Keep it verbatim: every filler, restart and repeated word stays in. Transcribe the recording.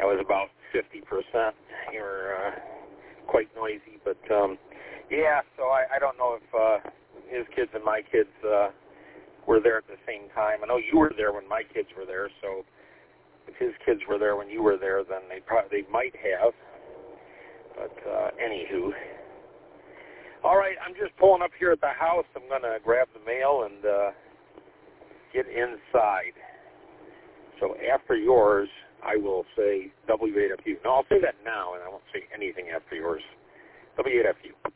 was about fifty percent. You were uh, quite noisy, but um, yeah. So I, I don't know if uh, his kids and my kids uh, were there at the same time. I know you were there when my kids were there, so if his kids were there when you were there, then they probably they might have. But uh, anywho, all right. I'm just pulling up here at the house. I'm gonna grab the mail and uh, get inside. So after yours, I will say W eight F U. No, I'll say that now, and I won't say anything after yours. W eight F U.